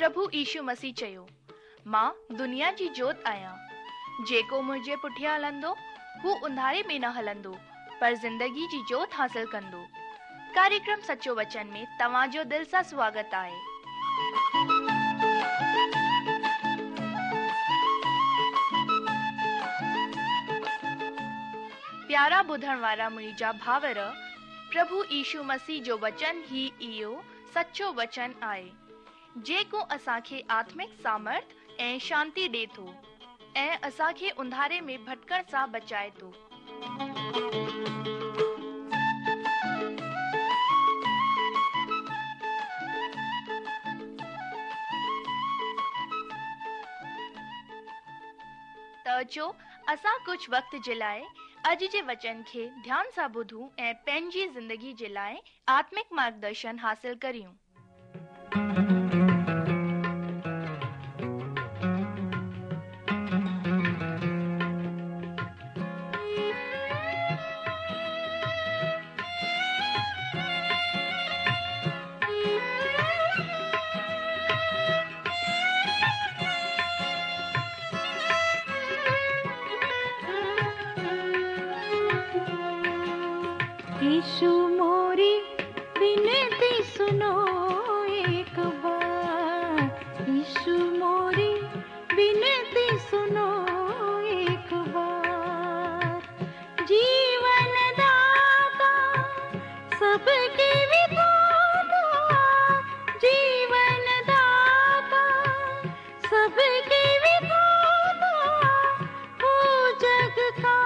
प्रभु यीशु मसीह चयो, मां दुनिया जी जोत आहियां। जेको मुंहिंजे पुठियां हलंदो हू उंधारे में न हलंदो पर जिंदगी जी जोत हासिल कंदो। कार्यक्रम सचो वचन में तव्हांजो दिल सां स्वागत आहे। प्यारा ॿुधण वारा मुंहिंजा भावर, प्रभु यीशु मसीह जो वचन ही इहो सचो वचन आहे जेको असांखे आत्मिक सामर्थ ऐं शांति ॾे थो ऐं असांखे उंधारे में भटकण सां बचाए थो। त अचो असां कुछ वक्त जे लाइ अॼु जे वचन खे ध्यान सां ॿुधूं ऐं पंहिंजी ज़िंदगी जे लाइ आत्मिक मार्गदर्शन हासिल करियूं। यीशु मोरी विनती सुनो एक बार, यीशु मोरी विनती सुनो एक बार। जीवन दाता सबके विधाता, जीवन दाता सबके विधाता, ओ जग का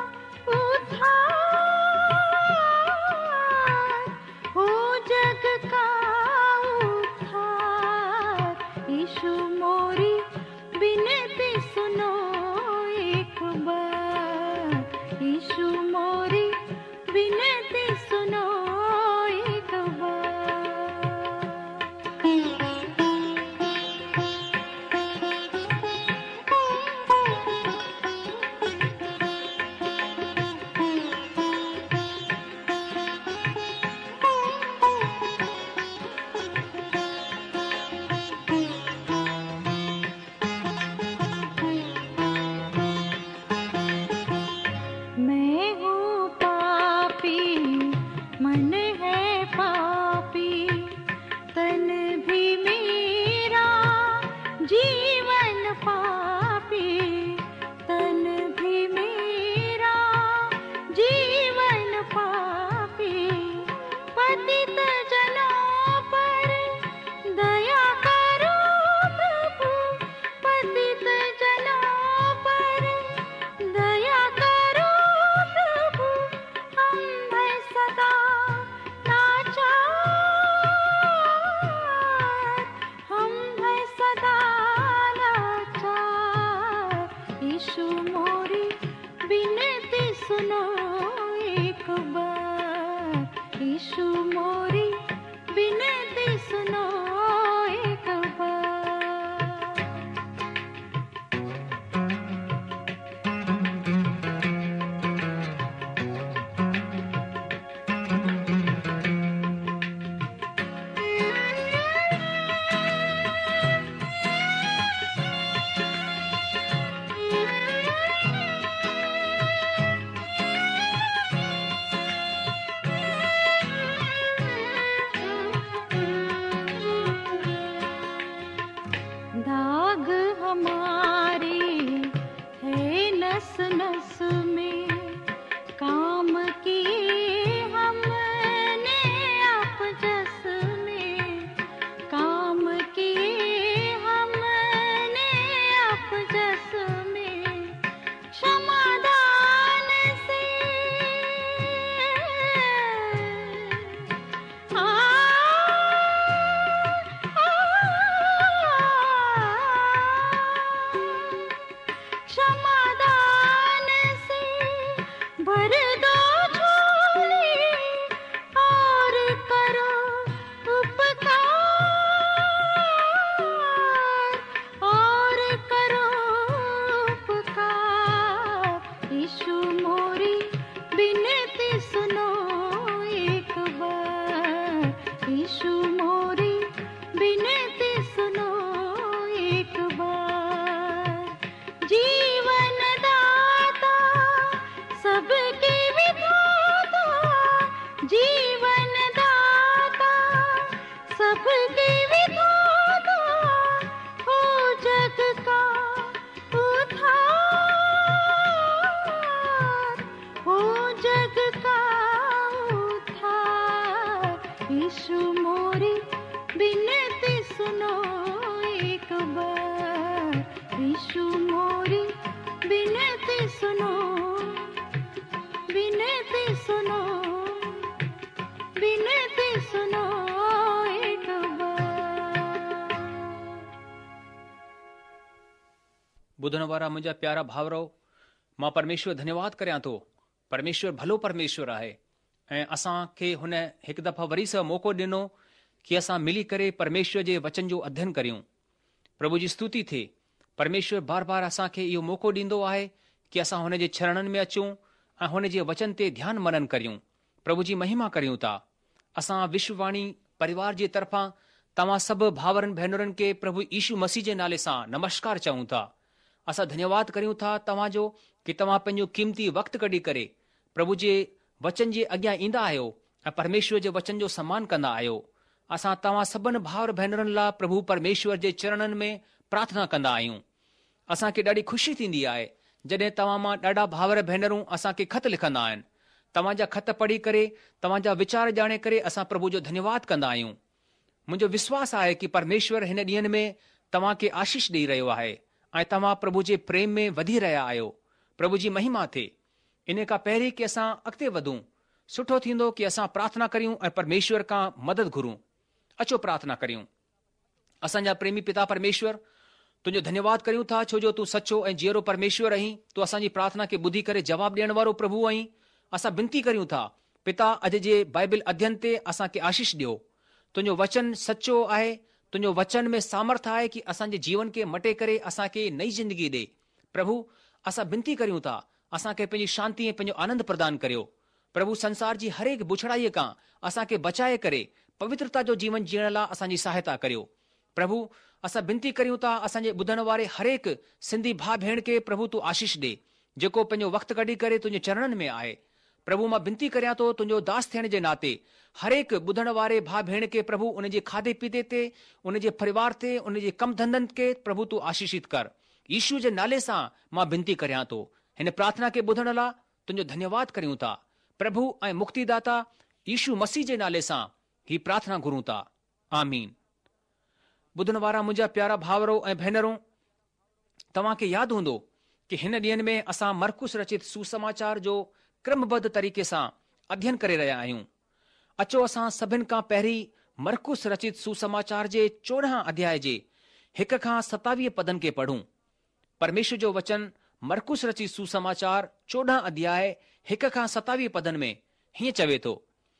यीशु मोरी विनती सुनो एक बार, यीशु मोरी विनती सुनो एक यीशु मोरी बिनती सुनो सबके विधाता हो जग का उद्धार, हो जग का उद्धार। यीशु मोरी बिनती सुनो एक बार, यीशु मोरी बिनती सुनो, बिनती सुनो, बिनती सुनो एक बार। ॿुधण वारा मुंहिंजा प्यारा भाउरो, मां परमेश्वर धन्यवाद करियां थो। परमेश्वर भलो परमेश्वर आहे ऐं असांखे हुन हिकु दफ़ा वरी सां मौक़ो ॾिनो कि असां मिली करे परमेश्वर जे वचन जो अध्ययन करियूं। प्रभु जी स्तुति थिए। परमेश्वर बार बार असांखे इहो मौक़ो ॾींदो आहे कि असां हुन जे चरणनि में अचूं ऐं हुन जे वचन ते ध्यानु मनन करियूं, प्रभु जी महिमा करियूं था। असां विश्ववाणी परिवार जे तरफ़ां तव्हां सभु भाउरनि भेनरुनि खे प्रभु यीशु मसीह जे नाले सां नमस्कार चऊं था। असां धन्यवाद करियूं था तव्हांजो कि तव्हां पंहिंजो क़ीमती वक़्तु कढी करे प्रभु जे वचन जे अॻियां ईंदा आहियो ऐं परमेश्वर जे वचन जो सम्मान कंदा आहियो। असां तव्हां सभिनि भाउर भेनरुनि लाइ प्रभु परमेश्वर जे चरणनि में प्रार्थना कंदा आहियूं। असांखे ॾाढी ख़ुशी थींदी आहे जॾहिं तव्हां मां ॾाढा भाउर भेनरूं असांखे ख़त लिखंदा आहिनि। तव्हांजा ख़त पढ़ी करे, तव्हांजा वीचार ॼाणे करे असां प्रभु जो धन्यवाद कंदा आहियूं। मुंहिंजो विश्वास आहे कि परमेश्वर हिन ॾींहनि में तव्हांखे आशीष ॾेई रहियो आहे ऐं तव्हां प्रभु जे प्रेम में वधी रहिया आहियो। प्रभु जी महिमा थिए। इन खां पहिरीं कि असां अॻिते वधूं, सुठो थींदो कि असां प्रार्थना करियूं ऐं परमेश्वर खां मदद घुरूं। अचो प्रार्थना करियूं। असांजा प्रेमी पिता परमेश्वर, तुंहिंजो धन्यवाद करियूं था छो जो तूं सचो ऐं जीअरो परमेश्वर आहीं। तूं असांजी प्रार्थना खे ॿुधी करे जवाबु ॾियण वारो प्रभु आहीं। असां विनती करियूं था पिता, अॼु जे बाइबिल अध्ययन ते असांखे आशीष ॾियो। तुंहिंजो वचन सचो आहे, तुंहिंजो वचन में सामर्थ आहे कि असांजे जीवन खे मटे करे असांखे नई ज़िंदगी ॾे। प्रभु, असां विनती करियूं था असांखे पंहिंजी शांती ऐं पंहिंजो आनंद प्रदान करियो। प्रभु, संसार जी हर हिकु बुछड़ाईअ खां असांखे बचाए करे पवित्रता जो जीवन जीअण लाइ असांजी सहायता करियो। प्रभु, असां विनती करियूं था असांजे ॿुधण वारे हर हिकु सिंधी भाउ भेण खे प्रभु तूं आशीष ॾे, जेको पंहिंजो वक़्तु कढी करे तुंहिंजे चरणनि में आहे। प्रभु, मां विनती करियां थो तुंहिंजो दास थियण जे नाते हर हिकु ॿुधण वारे भाउ भेण खे प्रभु उन जे खाधे पीते ते, उन जे परिवार ते, उन जे कम धंधनि खे प्रभु तूं आशीषित कर। यीशू जे नाले सां मां विनती करियां थो। हिन प्रार्थना खे ॿुधण लाइ तुंहिंजो धन्यवाद करियूं था प्रभु ऐं मुक्तिदाता यीशु मसीह जे नाले सां ही प्रार्थना घुरूं था। आमीन। ॿुधण वारा मुंहिंजा प्यारा भाउरो ऐं भेनरूं, तव्हांखे यादि हूंदो कि हिन ॾींहनि में असां मरकुस रचित सुसमाचार जो क्रमबद्ध तरीक़े सां अध्ययन करे रहिया आहियूं। अचो असां सभिनि खां पहिरीं मरकुस रचित सुसमाचार जे 14 अध्याय जे 1 खां 27 पदनि खे पढ़ूं। परमेश्वर जो वचन मरकुस रचित सुसमाचार 14 अध्याय 1 खां 27 पदनि में हीअं चवे थो,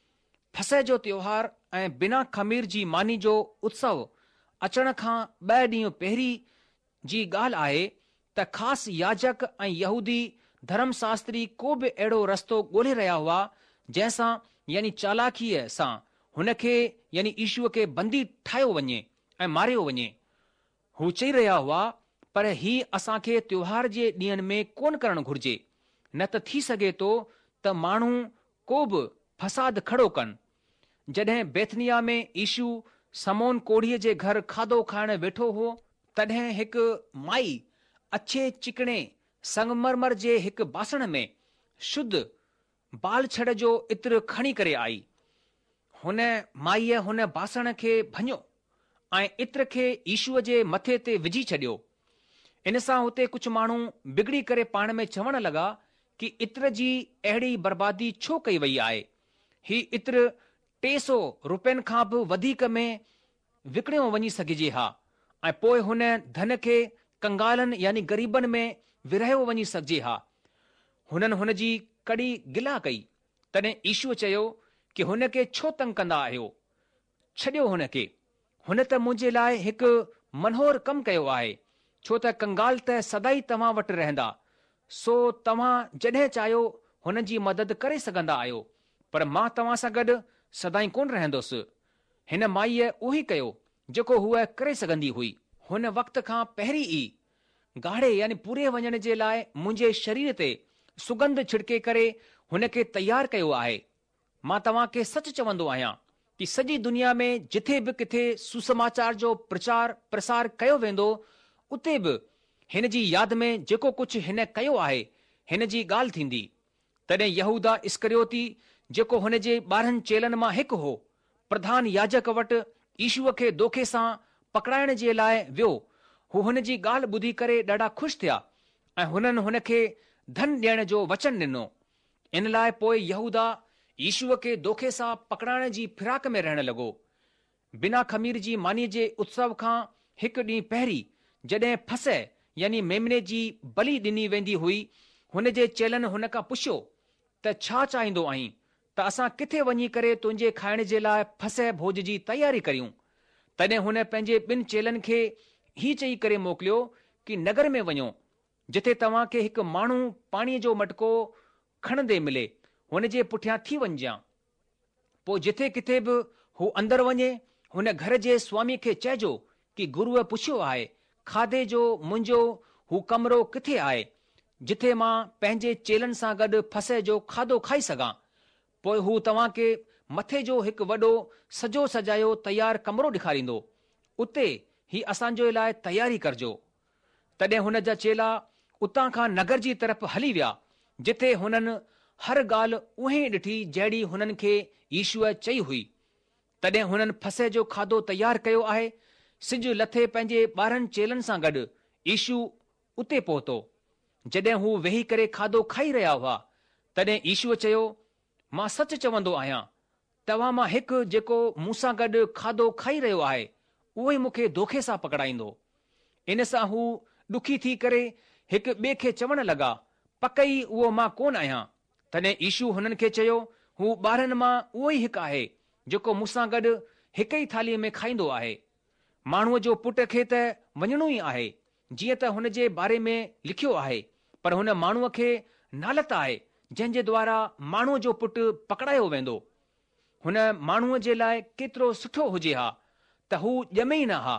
फसह जो त्योहार ऐं बिना खमीर जी मानी जो उत्सव अचण खां 2 ॾींहं पहिरीं जी ॻाल्हि आहे त ख़ासि याजक ऐं यहूदी धर्मशास्त्री को बि अहिड़ो रस्तो ॻोल्हे रहिया हुआ जंहिंसां यानी चालाकीअ सां हुन खे यानी ईशूअ खे बंदी ठाहियो वञे ऐं मारियो वञे। हू चई रहिया हुआ, पर ही असांखे त्योहार जे ॾींहंनि में कोन करणु घुर्जे, न त थी सघे थो त माण्हू को बि फसाद खड़ो कनि। जॾहिं बैथनिया में ईशू समोन कोढ़ीअ जे घर खाधो खाइण वेठो हो, तॾहिं हिकु माई अछे चिकणे संगमरमर जे हिकु बासण में शुद्ध बाल छड़ जो इत्र खणी करे आई। हुन माईअ हुन बासण खे भञो ऐं इत्र खे ईशूअ जे मथे ते विझी छॾियो। इन सां हुते कुझु माण्हू बिगड़ी करे पाण में चवण लॻा कि इत्र जी अहिड़ी बर्बादी छो कई वई आहे। ही इत्र 300 रुपयनि खां बि वधीक में विकिणियो वञी सघिजे हा ऐं पोइ हुन धन खे कंगालनि यानी ग़रीबनि में विरहायो वञी सघिजे हा। हुननि हुन जी कड़ी गिला कई। तॾहिं ईशूअ चयो कि हुन खे छो तंग कंदा आहियो, छॾियो हुन खे। हुन त मुंहिंजे लाइ हिकु मनोहर कमु कयो आहे, छो त कंगाल त सदाई तव्हां वटि रहंदा, सो तव्हां जॾहिं चाहियो हुन जी मदद करे सघंदा आहियो, पर मां तव्हां सां गॾु सदाई कोन रहंदुसि। हिन माईअ उहो कयो जेको हूअ करे सघंदी हुई। हुन वक़्त खां पहिरीं ई गाढ़े यानी पूरे वञण जे लाइ मुंहिंजे शरीर ते सुगंध छिड़के करे हुन खे तयारु कयो आहे। मां तव्हां खे सच चवंदो आहियां कि सॼी दुनिया में जिथे बि किथे सुसमाचार जो प्रचार प्रसार कयो वेंदो, उते बि हिन जी यादि में जेको कुझु हिन कयो आहे हिन जी ॻाल्हि थींदी। तॾहिं यहूदा इस्करियोती, जेको हुन जे 12 चेलनि मां हिकु हो, प्रधान याजक वटि यीशुअ खे दोखे सां पकड़ाइण जे लाइ वियो। हू हुन जी ॻाल्हि ॿुधी करे ॾाढा ख़ुशि थिया ऐं हुननि हुन खे धन ॾियण जो वचन ॾिनो। इन लाइ पोइ यहूदा यीशुअ खे दोखे सां पकड़ाइण जी फिराक में रहण लॻो। बिना खमीर जी मानीअ जे उत्सव खां हिकु ॾींहुं पहिरीं, जॾहिं फसह यानी मेमने जी बलि ॾिनी वेंदी हुई, हुन जे चेलनि हुन खां पुछियो त छा चाहींदो आहीं त असां किथे वञी करे तुंहिंजे खाइण जे लाइ फसह भोज जी तयारी करियूं? तॾहिं हुन पंहिंजे 2 चेलनि खे ही चई करे मोकिलियो कि नगर में वञो, जिथे तव्हां खे हिकु माण्हू पाणीअ जो मटको खणंदे मिले, हुन जे पुठियां थी वञजां। पोइ जिथे किथे बि हू अंदरि वञे, हुन घर जे स्वामी खे चइजो कि गुरुअ पुछियो आहे, खाधे जो मुंहिंजो हू कमरो किथे आहे, जिथे मां पंहिंजे चेलनि सां गॾु फसह जो खाधो खाई सघां। पोइ हू तव्हां खे मथे जो हिकु वॾो सजो सजायो तयारु कमरो ॾेखारींदो, उते ही असांजे लाइ तयारी करजो। तॾहिं हुन जा चेला उतां खां नगर जी तरफ़ हली विया, जिथे हुननि हर ॻाल्हि उहे ॾिठी जहिड़ी हुननि खे यीशुअ चई हुई। तॾहिं हुननि फसह जो खाधो तयारु कयो आहे। सिजु लथे पंहिंजे 12 चेलनि सां गॾु यीशु उते पहुतो। जॾहिं हू वेही करे खाधो खाई रहिया हुआ, तॾहिं यीशुअ चयो, मां सच चवंदो आहियां, तव्हां मां हिकु जेको मूं सां गॾु खाधो खाई रहियो आहे, उहो ई मूंखे दोखे सां पकड़ाईंदो। इन सां हू ॾुखी थी करे हिकु ॿिए खे चवण लॻा, पकई उहो मां कोन आहियां। तॾहिं यीशु हुननि खे चयो, हू 12 मां उहो ई हिकु आहे जेको मूंसां गॾु हिक ई थालीअ में खाईंदो आहे। माण्हूअ जो पुट खे त वञणो ई आहे, जीअं त हुन जे बारे में लिखियो आहे, पर हुन माण्हूअ खे नालत आहे जंहिं जे द्वारा माण्हूअ जो पुटु पकड़ायो वेंदो। हुन माण्हूअ जे लाइ केतिरो सुठो हुजे हा त हू ॼमे ई न हा।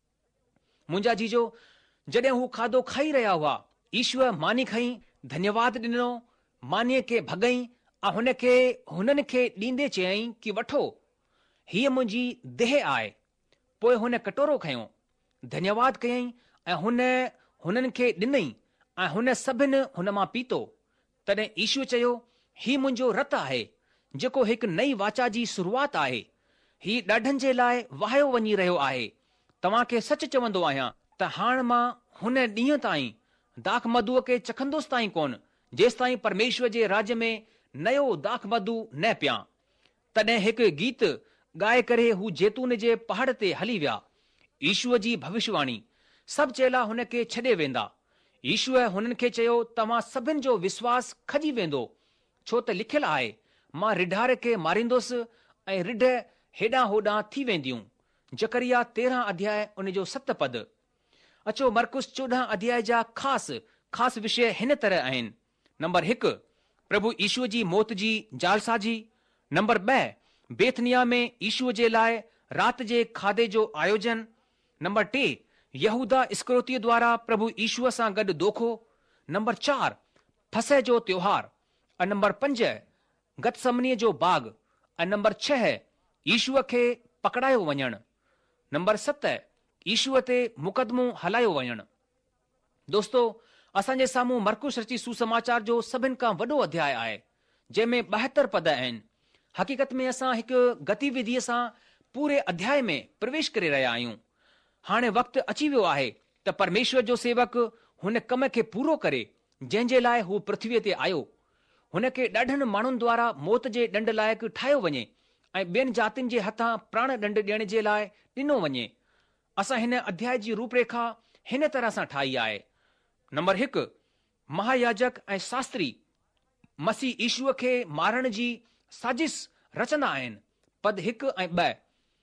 मुंहिंजा जीजो, जॾहिं हू खाधो खाई रहिया हुआ, ईश्वर मानी खई, धन्यवाद ॾिनो, मानीअ खे भॻई ऐं हुननि खे ॾींदे चयईं कि वठो, हीअ मुंहिंजी देह आहे। पोइ हुन कटोरो खयो, धन्यवाद कयईं ऐं हुननि खे ॾिनई ऐं हुन सभिनि हुन मां पीतो। तॾहिं यीशु चयो, ही मुंहिंजो रतु आहे, जेको हिकु नई वाचा जी शुरूआत आहे। ही ॾाढनि जे लाइ वहायो वञी रहियो आहे। तव्हां खे सच चवंदो आहियां त हाणे मां हुन ॾींहं ताईं दाख मधुअ खे चखंदुसि ताईं कोन, जेसि ताईं परमेश्वर जे राज में नयो दाख मधु न पियां। तॾहिं हिकु गीत ॻाए करे हू जैतून जे पहाड़ ते हली विया। यीशुअ जी भविष्यवाणी, सभु चेला हुन खे छॾे वेंदा। यीशुअ हुननि खे चयो, तव्हां सभिनि जो विश्वास खजी वेंदो, छो त लिखियलु आहे, मां रिढार खे मारींदुसि ऐं रिढ हेॾां होॾां थी वेंदियूं। जकरिया 13 अध्याय उन जो 7 पद। अचो मरकुस 14 अध्याय जा ख़ासि विषय हिन तरह आहिनि। नंबर 1, प्रभु यीशुअ जी मौत जी जालसाजी। नंबर 2, बेथनिया में यीशुअ जे लाइ राति जे खाधे जो आयोजन। नंबर 3, यहूदा इस्करियोती द्वारा प्रभु यीशुअ सां गॾु दोखो। नंबर 4, फसह जो त्योहार। ऐं नंबर 5, गतसमनीअ जो बाग। ऐं नंबर 6, यीशुअ खे पकड़ायो वञणु। नंबर 7, यीशुअ ते मुक़दमो हलायो वञणु। दोस्तो, असांजे साम्हूं मरकुस रची सुसमाचार जो सभिनि खां वॾो अध्याय आहे, जंहिंमें 72 पद आहिनि। हक़ीक़त में असां हिकु गतिविधिअ सां पूरे अध्याय में प्रवेश करे रहिया आहियूं। हाणे वक़्तु अची वियो आहे त परमेश्वर जो सेवक हुन कम खे पूरो करे जंहिं जे लाइ हू पृथ्वीअ ते आयो। हुन खे ॾाढनि माण्हुनि द्वारा मौत जे ॾंड लाइक़ु ठाहियो वञे ऐं ॿियनि जातियुनि जे हथां प्राण ॾंड ॾियण जे लाइ ॾिनो वञे। असां हिन अध्याय जी रूपरेखा हिन तरह सां ठाही आहे। नंबर 1, महायाजक ऐं शास्त्री मसीह यीशुअ खे मारण जी साजिश रचंदा आहिनि। पद 1 ऐं 2।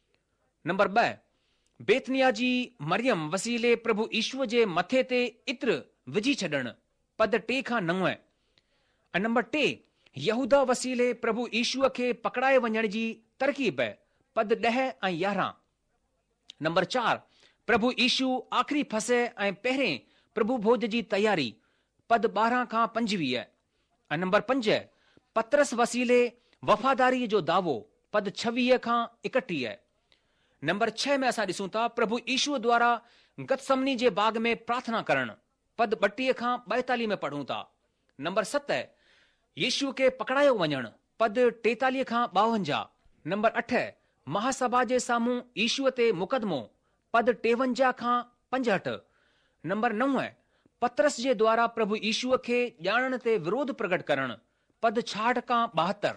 नंबर 2, बेथनिया जी मरियम वसीले प्रभु यीशुअ जे मथे ते इत्र विझी छॾणु। पद 3 खां 9। ऐं नंबर 3, यहूदा वसीले प्रभु यीशुअ खे पकड़ाए वञण जी तरकीब। पद 10 ऐं 11। नंबर 4, प्रभु यीशु आख़िरी फसह ऐं पहिरें प्रभु भोज जी तयारी। पद 12 खां 25। ऐं नंबर 5, पतरस वसीले वफ़ादारीअ जो दावो। पद 26 खां 31। नंबर 6 में असां ॾिसूं था प्रभु ईशूअ द्वारा गतसमनी जे बाग में प्रार्थना करणु, पद 32 खां 42 में पढ़ूं था। नंबर 7 यीशू खे पकड़ायो वञणु, पद 43 खां 52। नंबर 8 महासभा जे साम्हूं ईशूअ ते मुकदमो, पद 53 खां 65। नंबर 9 पतरस जे द्वारा प्रभु ईशूअ खे ॼाणण ते विरोध प्रकट करणु, पद 66 खां 72।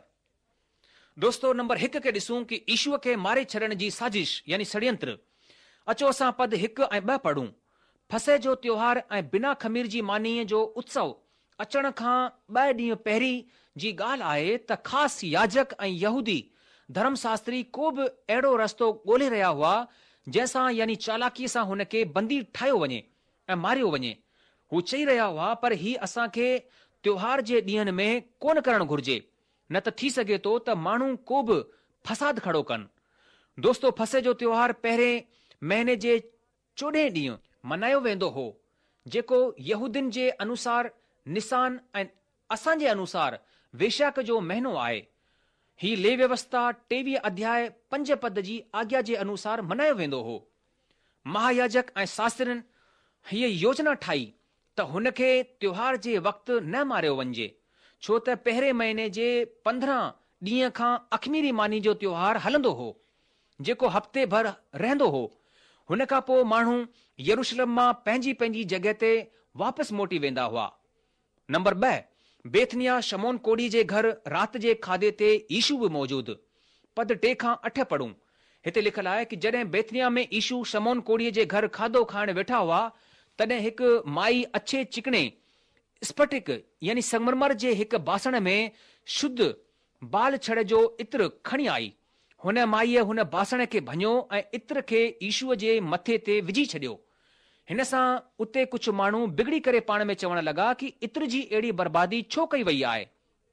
दोस्तो नंबर 1 खे ॾिसूं कि ईशूअ खे मारे छॾण जी साजिश यानी षड्यंत्र। अचो असां पद 1 ऐं 2 पढ़ूं। फसे जो त्योहार ऐं बिना खमीर जी मानीअ जो उत्सव अचण खां 2 ॾींहं पहिरीं जी ॻाल्हि आहे त ख़ासि याजक ऐं यहूदी धर्मशास्त्री को बि अहिड़ो रस्तो ॻोल्हे रहिया हुआ जंहिंसां यानी चालाकीअ सां हुन खे बंदी ठाहियो वञे ऐं मारियो वञे। हू चई रहिया हुआ पर ही असांखे त्योहार जे ॾींहंनि में कोन करणु घुर्जे, न त थी सघे थो त माण्हू को बि फसाद खड़ो कनि। दोस्तो फसे जो त्योहार पहिरें महीने जे 14 ॾींहं मनायो वेंदो हो, जेको यहूदिन जे अनुसार निसान ऐं असांजे अनुसार वेशाख जो महीनो आहे। ही ले व्यवस्था 23 अध्याय 5 पद जी आज्ञा जे अनुसार मनायो वेंदो हो। महायाजक ऐं शास्त्रिन हीअ योजना ठाही त हुन खे त्योहार जे वक़्तु न मारियो वञिजे, छो त पहिरें महीने जे 15 ॾींहं खां अखमीरी मानी जो त्योहार हलंदो हो, जेको हफ़्ते भर रहंदो हो। हुन खां पोइ माण्हू यरूशलेम मां पंहिंजी पंहिंजी जॻह ते वापसि मोटी वेंदा हुआ। नंबर 2 बेथनिया शमोन कोड़ी जे घर राति जे खाधे ते ईशू बि मौजूदु, पद 3 खां 8 पढ़ूं। हिते लिखियलु आहे कि जॾहिं बेथनिया में ईशू शमोन कोड़ीअ जे घर खाधो खाइण वेठा हुआ, तॾहिं हिकु माई अच्छे चिकणे स्फटिक यानी संगमरमर जे हिकु बासण में शुद्ध बाल छड़ जो इत्र खणी आई। हुन माईअ हुन बासण खे भञो ऐं इत्र खे ईशूअ जे मथे ते विझी छॾियो। हिन सां उते कुझु माण्हू बिगड़ी करे पाण में चवण लॻा कि इत्र जी अहिड़ी बर्बादी छो कई वई आहे।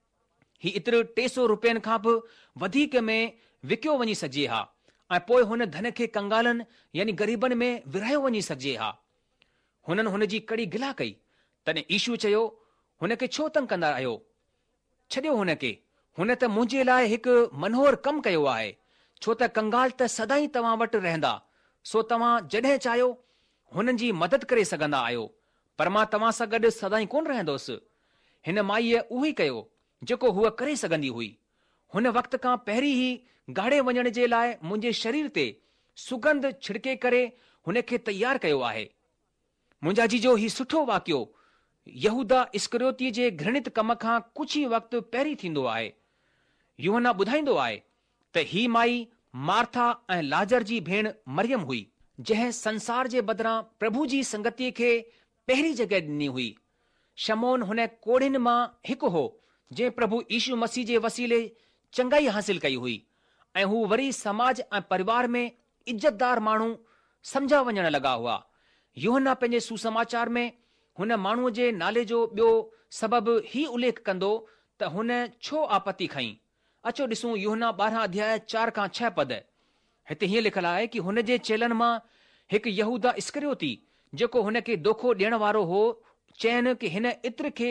ही इत्र 300 रुपयनि खां बि वधीक में विकियो वञी सघिजे हा ऐं पोइ हुन धन खे कंगालनि यानी ग़रीबनि में विरहायो वञी सघिजे हा। हुननि हुन जी कड़ी गिला कई। तॾहिं ईशू चयो, हुन खे छो तंग कंदा आहियो, छॾियो हुन खे, हुन त मुंहिंजे लाइ हिकु मनोहर कमु कयो आहे। छो त कंगाल त सदाई तव्हां वटि रहंदा, सो तव्हां जॾहिं चाहियो हुननि जी मदद करे सघंदा आहियो, पर मां तव्हां सां गॾु सदाई कोन रहंदुसि। हिन माईअ उहो ई कयो जेको हूअ करे सघंदी हुई। हुन वक़्त खां पहिरीं ई गाड़े वञण जे लाइ मुंहिंजे शरीर ते सुगंध छिड़के करे हुन खे तयारु कयो आहे। मुंहिंजा जीजो ही सुठो वाकियो यहूदा इस्करियोती जे घृणित कम खां कुझु ई वक़्तु पहिरीं थींदो आहे। यूहन्ना ॿुधाईंदो आहे त ही माई मार्था ऐं लाजर जी भेण मरियम हुई, जंहिं संसार जे बदिरां प्रभु जी संगतीअ खे पहिरीं जॻह ॾिनी हुई। शमोन हुन कोड़ियुनि मां हिकु हो जंहिं प्रभु यीशु मसीह जे वसीले चङाई हासिल कई हुई ऐं हू वरी समाज ऐं परिवार में इज़तदार माण्हू सम्झा वञण लॻा हुआ। यूहन्ना पंहिंजे सुसमाचार में हुन माण्हूअ जे नाले जो ॿियो सबबु ही उल्लेख कंदो त हुन छो आपत्ति खईं। अचो ॾिसूं यूहन्ना 12 अध्याय 4 खां 6 पद। हिते हीअं लिखियलु आहे कि हुन जे चेलनि मां हिकु यहूदा इस्करियोती, जेको हुन खे दोखो ॾियण वारो हो, चयनि कि हिन इत्र खे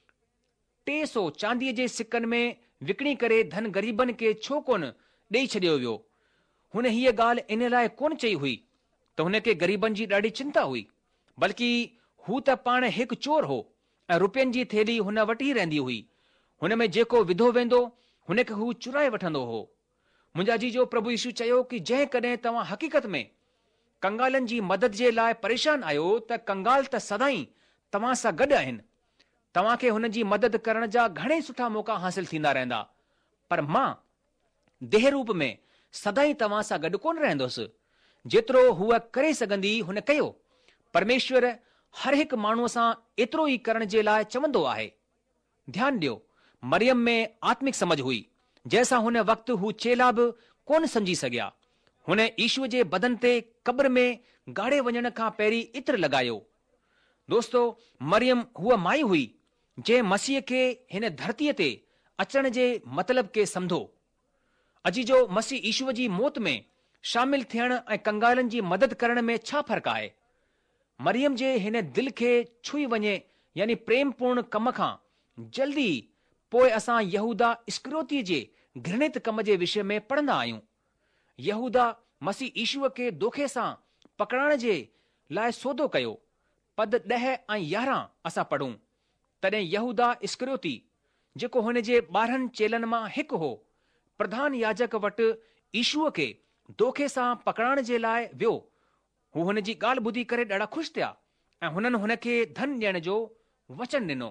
300 चांदीअ जे सिकनि में विकिणी करे धन ग़रीबनि खे छो कोन ॾेई छॾियो वियो। हुन हीअ ॻाल्हि इन लाइ कोन चई हुई त हुन खे ग़रीबनि जी ॾाढी चिंता हुई, बल्कि हू त पाण हिकु चोर हो ऐं रुपयनि जी थेली हुन वटि ई रहंदी हुई। हुन में जेको विधो वेंदो हुन खे हू चुराए वठंदो हो। मुंहिंजा जीजो प्रभु यीशू चयो कि जंहिं कॾहिं तव्हां हक़ीक़त में कंगालनि जी मदद जे लाइ परेशान आहियो त कंगाल त सदाई तव्हां सां गॾु आहिनि। तव्हां खे हुन जी मदद करण जा घणेई सुठा मौक़ा हासिल थींदा रहंदा, पर मां देह रूप में सदाई तव्हां सां गॾु कोन रहंदुसि। जेतिरो हूअ करे सघंदी हुन कयो। परमेश्वर हर हिकु माण्हूअ सां एतिरो ई करण जे लाइ चवंदो आहे। ध्यानु ॾियो, मरियम में आत्मिक समझ हुई, जंहिंसां हुन वक़्तु हू चेला बि कोन समझी सघिया। हुन ईशूअ जे बदन ते कब्र में गाड़े वञण खां पहिरीं इत्र लॻायो। दोस्तो, मरियम हूअ माई हुई जंहिं मसीह खे हिन धरतीअ ते अचण जे मतिलब खे सम्झो। अजी जो मसीह ईशूअ जी मौत में शामिल थियण ऐं कंगालनि जी मदद करण में छा फ़र्क़ु आहे। मरियम जे हिन दिलि खे छुई वञे यानी प्रेम पूर्ण कम खां जल्दी पोइ असां यहूदा इस्करियोती जे घृणित कम जे विषय में पढ़ंदा आहियूं। यहूदा मसीह ईशूअ खे दोखे सां पकड़ाइण जे लाइ सौदो कयो। पद 10 ऐं 11 असां पढ़ूं। तॾहिं यहूदा इस्करियोती, जेको हुन जे 12 चेलनि मां हिकु हो, प्रधान याजक वटि ईशूअ खे दोखे सां पकड़ाइण जे लाइ वियो। हू हुन जी ॻाल्हि ॿुधी करे ॾाढा ख़ुशि थिया ऐं हुननि हुन खे धन ॾियण जो वचन ॾिनो।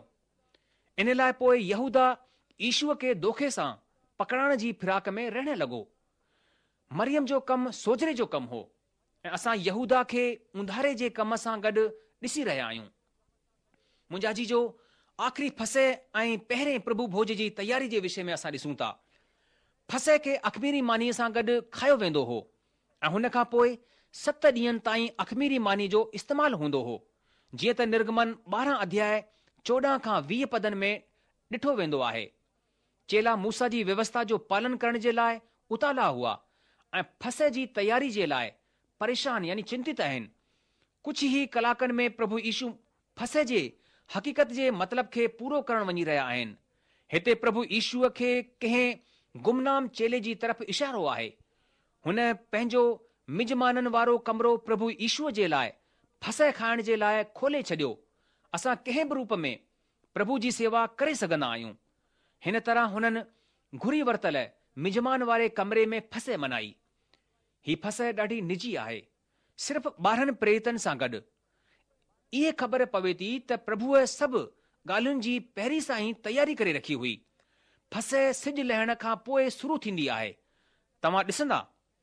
इन लाइ पोइ यहूदा ईशूअ खे दोखे सां पकड़ाइण जी फिराक में रहण लॻो। मरियम जो कमु सोजरे जो कमु हो ऐं असां यहूदा खे उंधारे जे कम सां गॾु ॾिसी रहिया आहियूं। मुंहिंजा जीजो, आख़िरी फसे ऐं पहिरें प्रभु भोज जी तयारी जे विषय में असां ॾिसूं था। फसे खे अख़मीरी मानीअ सां गॾु खायो वेंदो हो ऐं हुन खां पोइ 7 ॾींहंनि ताईं अख़मीरी मानी जो इस्तेमालु हूंदो हो, जीअं त निर्गमन 12 अध्याय 14 खां 20 पदनि में ॾिठो वेंदो आहे। चेला मूसा जी व्यवस्था जो पालन करण जे लाइ उताला हुआ ऐं फसे जी तयारी जे लाइ परेशान यानी चिंतित आहिनि। कुझु ई कलाकनि में प्रभु यीशु फसे जे हक़ीक़त जे मतिलब खे पूरो करण वञी रहिया आहिनि। हिते प्रभु यीशुअ खे कंहिं गुमनाम चेले जी तरफ़ इशारो आहे। हुन पंहिंजो मिजमाननि वारो कमरो प्रभु यीशुअ जे लाइ फसे खाइण जे लाइ खोले छॾियो। असां कंहिं बि रूप में प्रभु जी सेवा करे सघंदा आहियूं। हिन तरह हुननि घुरी वरतल मिजमान वारे कमरे में फसे मनाई। ही फसे ॾाढी निजी आहे, सिर्फ़ 12 प्रेरितनि सां गॾु। इहे ख़बर पवे थी त प्रभुअ सभु ॻाल्हियुनि जी पहिरीं सां ई तयारी करे रखी हुई। फसे सिज लहण खां पोइ शुरू थींदी आहे। तव्हां ॾिसंदा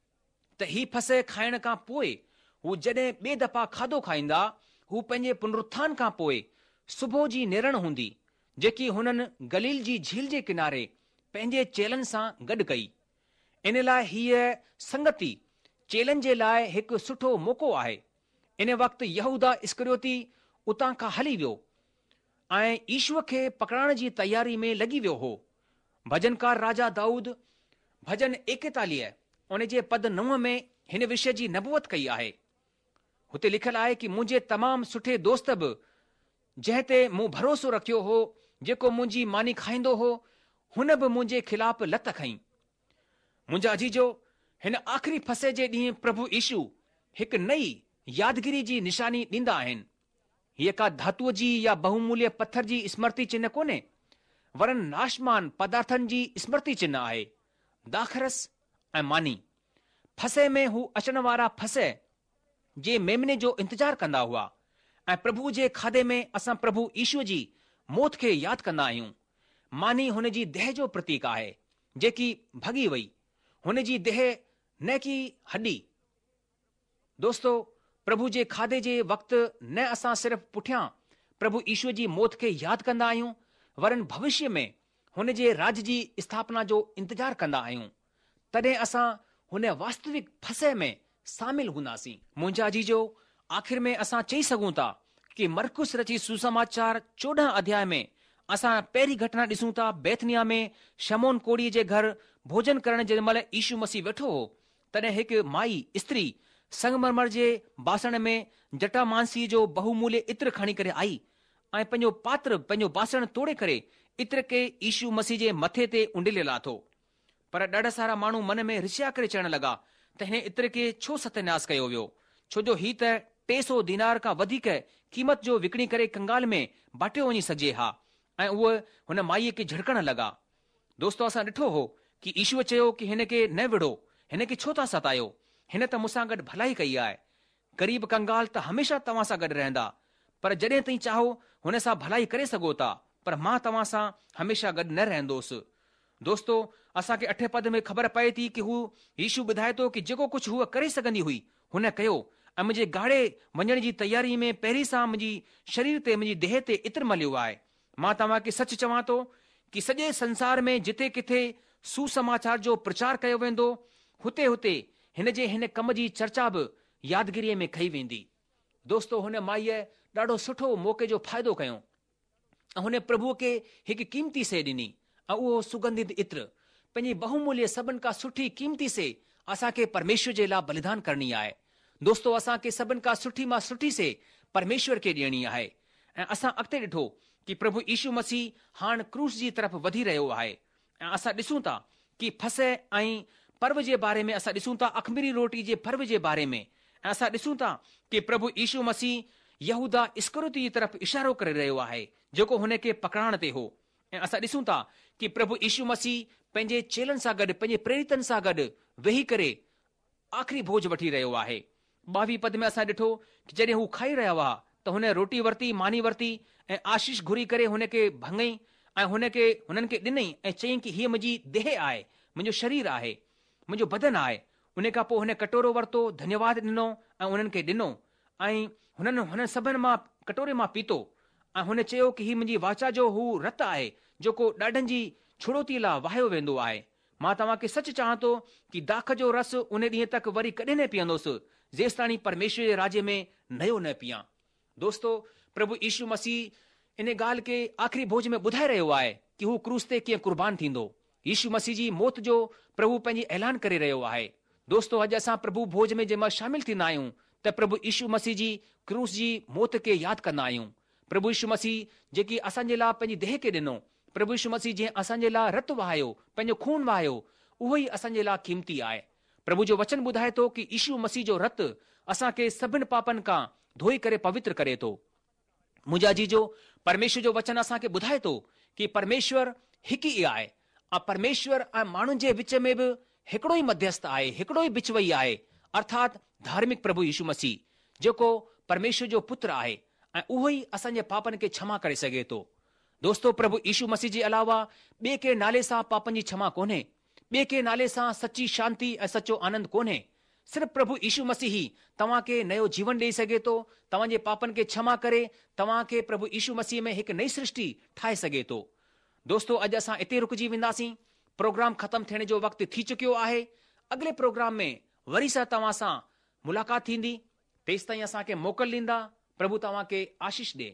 त ही फसे खाइण खां पोइ हू जॾहिं ॿिए दफ़ा खाधो खाईंदा, हू पंहिंजे पुनरुत्थान खां पोइ सुबुह जी नेरण हूंदी, जेकी हुननि गलील जी झील जे किनारे पंहिंजे चेलनि सां गॾु कई। इन लाइ हीअ संगति चेलनि जे लाइ हिकु सुठो मौक़ो आहे। इन वक़्तु यहूदा इस्करियोती उतां खां हली वियो ऐं ईशूअ खे पकड़ाइण जी तयारी में लॻी वियो हो। भजनकार राजा दाऊद भजन 41 उन जे पद 9 में हिन विषय जी नबूवत कई आहे। हुते लिखियलु आहे कि मुंहिंजे तमामु सुठे दोस्त बि, जंहिं ते मूं भरोसो रखियो हो, जेको मुंहिंजी मानी खाईंदो हो, हुन बि मुंहिंजे ख़िलाफ़ लत खईं। मुंहिंजा अजीजो, हिन आख़िरी फसे जे ॾींहुं प्रभु यीशु हिकु नई यादगिरी जी निशानी ॾींदा आहिनि। हीअ का धातुअ जी या बहुमूल्य पत्थर जी स्मृति चिन्ह कोन्हे, वरन नाशमान पदार्थनि जी स्मृति चिन्ह आहे। दाखरस ऐं मानी। फसे में हू अचण वारा फसे जे मेमने जो इंतजार कंदा हुआ ऐं प्रभु जे खाधे में असां प्रभु यीशुअ जी मौत खे यादि कंदा आहियूं। मानी हुन जी देह जो प्रतीक आहे, जेकी भॻी वई। हुन जी देह न की हॾी। दोस्तो, प्रभु जे खाधे जे वक़्तु न असां सिर्फ़ पुठियां प्रभु यीशुअ जी मौत खे यादि कंदा आहियूं, वरन भविष्य में हुन जे राज जी स्थापना जो इंतजार कंदा आहियूं। तॾहिं असां हुन वास्तविक फसे में शामिल हूंदासीं। मुंहिंजा जीजो, आख़िर में असां चई सघूं था कि मरकुस रची सुसमाचार 14 अध्याय में असां पहिरीं घटना ॾिसूं था। बैतनिया में शमोन कोड़ीअ जे घर भोजन करण जे महिल यीशु मसीह वेठो हो, तॾहिं हिकु माई स्त्री संगमरमर जे बासण में जटामांसी जो बहुमूल्य इत्र खणी करे आई ऐं पंहिंजो बासण तोड़े करे इत्र खे यीशु मसीह जे मथे ते उंडेले लाथो। पर ॾाढा सारा माण्हू मन में रिसिया करे चवण लॻा त हिन इत्र खे छो सत्यानाश कयो वियो, छो जो ही त 300 दीनार खां वधीक क़ीमत जो विकिणी करे कंगाल में बाटियो वञी सघे हा। ऐं उहे हुन माईअ खे झिड़कण लॻा। दोस्तो, असां ॾिठो हो कि यीशुअ चयो कि हिन खे न विढ़ो, हिन खे छो था सतायो, हिन त मूंसां गॾु भलाई कई आहे। ग़रीब कंगाल त हमेशा तव्हां सां गॾु रहंदा, पर जॾहिं ताईं चाहो हुन सां भलाई करे सघो था, पर मां तव्हां सां हमेशा गॾु न रहंदोसि। दोस्तो, असांखे 8 पद में ख़बर पए थी कि हू यीशु ॿुधाए थो कि जेको कुझु हूअ करे सघंदी हुई हुन कयो ऐं मुंहिंजे गाड़े वञण जी तयारी में पहिरीं सां मुंहिंजी शरीर ते, मुंहिंजी देह ते इत्र मलियो आहे। मां तव्हांखे सच चवां थो कि सॼे संसार में जिथे किथे सुसमाचार जो प्रचार कयो वेंदो, हुते हुते हिन कम जी चर्चा बि यादगिरीअ में कई वेंदी। दोस्तो, हुन माईअ ॾाढो सुठो मौक़े जो फ़ाइदो कयो ऐं हुन प्रभुअ खे हिकु कीमती शइ ॾिनी ऐं उहो सुगंधित इत्र। पंहिंजी बहुमूल्य सभिनि खां सुठी कीमती शइ असांखे परमेश्वर जे लाइ बलिदान करणी आहे। दोस्तो, असांखे सभिनि खां सुठी मां सुठी शइ परमेश्वर खे ॾियणी आहे। ऐं असां अॻिते ॾिठो कि प्रभु यीशु मसीह हाणे क्रूस जी तरफ़ वधी रहियो आहे ऐं असां ॾिसूं था कि फसे ऐं पर्व जे बारे में असां ॾिसूं था, अखमीरी रोटी जे पर्व जे बारे में। ऐं असां ॾिसूं था कि प्रभु यीशु मसीह यहूदा इस्करियोती जी तरफ़ इशारो करे रहियो आहे, जेको हुन खे पकड़ाइण ते हो। ऐं असां ॾिसूं था कि प्रभु यीशु मसीह पंहिंजे चेलनि सां गॾु, पंहिंजे प्रेरितनि सां गॾु वेही करे आख़िरी भोज वठी रहियो आहे। 22 पद में असां ॾिठो कि जॾहिं हू खाई रहिया हुआ त हुन रोटी वरिती, मानी वरिती ऐं आशीष घुरी करे हुन खे भङई ऐं हुननि खे ॾिनई ऐं चयईं कि हीअ मुंहिंजी देह आहे, मुंहिंजो शरीर आहे, मुंहिंजो बदन आहे। उन खां पोइ हुन कटोरो वरितो, धन्यवाद ॾिनो ऐं उन्हनि खे ॾिनो ऐं हुननि सभिनि मां कटोरे मां पीतो ऐं हुन चयो कि हीअ मुंहिंजी वाचा जो हू रतु आहे, जेको ॾाढनि जी छुड़ोती लाइ वाहियो वेंदो आहे। मां तव्हांखे सच चवां थो कि दाख जो रस उन ॾींहं तक वरी कॾहिं न पीअंदुसि जेसिताणी परमेश्वर जे राज्य में नयो न पीआं। दोस्तो, प्रभु यीशु मसीह इन ॻाल्हि खे आख़िरी भोज में ॿुधाए रहियो आहे कि हू क्रूस ते कीअं कुर्बान थींदो। यीशु मसीह जी मौत जो प्रभु पंहिंजी ऐलान करे रहियो आहे। दोस्तो, अॼु असां प्रभु भोज में जंहिं महिल शामिल थींदा आहियूं त प्रभु यीशु मसीह जी क्रूस जी मौत खे यादि कंदा आहियूं। प्रभु यीशु मसीह जेकी असांजे लाइ पंहिंजी देह खे ॾिनो, प्रभु यीशु मसीह जंहिं असांजे लाइ रतु वहायो, पंहिंजो खून वहायो, उहो ई असांजे लाइ कीमती आहे। प्रभु जो वचन ॿुधाए थो कि यीशु मसीह जो रतु असांखे सभिनि पापनि खां धोई करे पवित्र करे थो। मुंहिंजा जीजो, परमेश्वर जो वचन असांखे ॿुधाए थो कि परमेश्वर हिकु ई आहे ऐं परमेश्वर ऐं माण्हुनि जे विच में बि हिकिड़ो ई मध्यस्थ आहे, हिकिड़ो ई बिचवई आहे, अर्थात धार्मिक प्रभु यीशु मसीह, जेको परमेश्वर जो पुत्र आहे ऐं उहो ई असांजे पापनि खे क्षमा करे सघे थो। दोस्तो, प्रभु यीशु मसीह जे अलावा ॿिए के नाले सां पापनि जी क्षमा कोन्हे, ॿिए के नाले सां सची शांती ऐं सचो आनंद कोन्हे। सिर्फ़ु प्रभु यीशु मसीह ही तव्हांखे नयो जीवन ॾेई सघे थो, तव्हांजे पापनि खे क्षमा करे तव्हांखे प्रभु यीशु मसीह में हिकु नई सृष्टि ठाहे सघे थो। दोस्तो, अॼु असां हिते रुकिजी वेंदासीं। प्रोग्राम ख़तमु थियण जो वक़्तु थी चुकियो आहे। अॻिले प्रोग्राम में वरी सां तव्हां सां मुलाक़ात थींदी। तेसि ताईं असांखे मोकल ॾींदा। प्रभु तव्हांखे आशीष ॾे।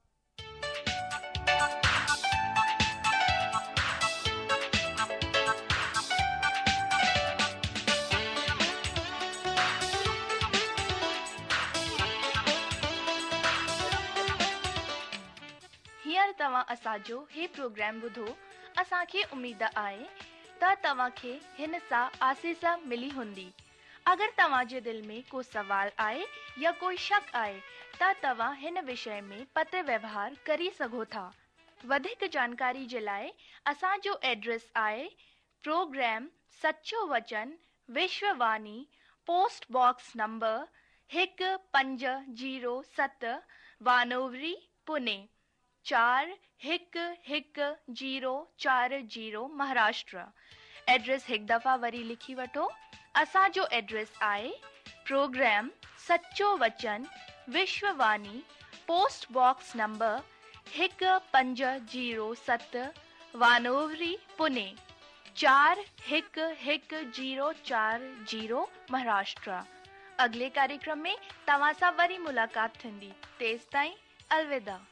हींअर तव्हां असांजो हे प्रोग्राम ॿुधो। असांखे उमेद आहे त तव्हांखे हिन सां आसीस मिली हूंदी। अगरि तव्हांजे दिलि में को सवाल आहे या कोई शक आहे त तव्हां हिन विषय में पत्र व्यवहार करे सघो था। वधीक जानकारी जे लाइ असांजो एड्रेस आहे प्रोग्राम सच्चो वचन, Vishwavani, post box number 1507, Wanowrie, Pune 411040, Maharashtra. Address हिकु दफ़ा वरी लिखी वठो। असांजो एड्रेस आहे प्रोग्राम सच्चो वचन, Vishwavani, post box number 1507, Wanowrie, Pune 411040, Maharashtra. अगले कार्यक्रम में तव्हां सां वरी मुलाक़ात थींदी। तेसि ताईं अलविदा।